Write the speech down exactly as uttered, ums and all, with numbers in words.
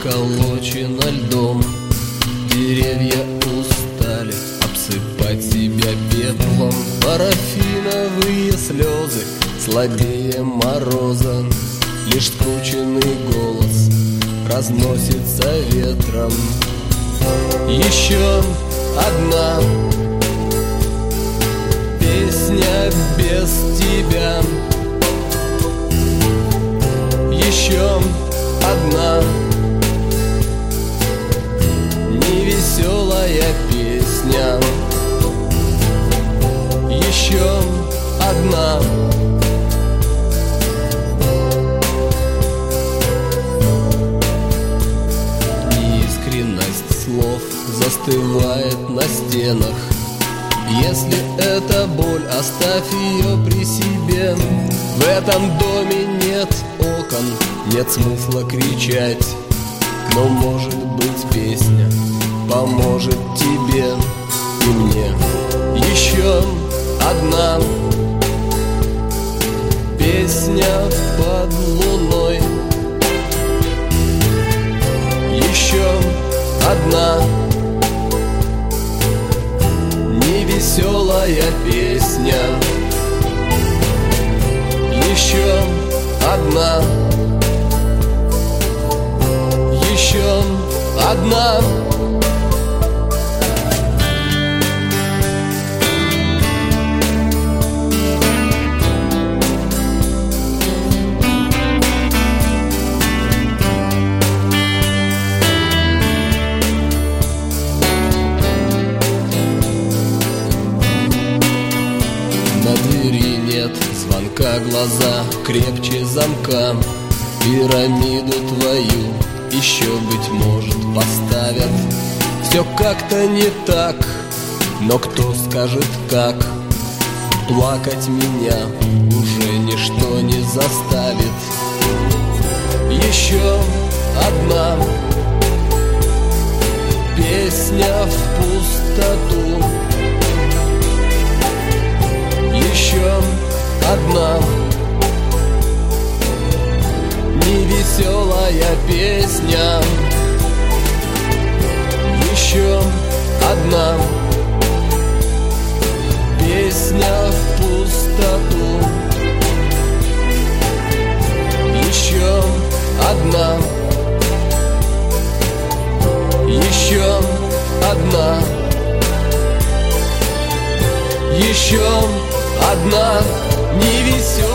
сколочена льдом. Деревья устали обсыпать себя пеплом. Парафиновые слезы слабее мороза. Лишь скрученный голос разносится ветром. Еще одна песня без тебя. Еще одна невеселая песня. Еще одна. Неискренность слов застывает на стенах. Если это боль, оставь ее при себе. В этом доме нет окон, нет смысла кричать. Но может быть песня поможет тебе и мне. Еще одна песня под луной. Еще одна невеселая песня. Еще одна. Еще одна. На двери нет звонка, глаза крепче замка. Пирамиду твою еще, быть может, поставят. Все как-то не так, но кто скажет как? Плакать меня уже ничто не заставит. Еще одна песня в пустоту. Еще одна невеселая песня. Еще одна песня в пустоту. Еще одна. Еще одна. Еще одна невеселая.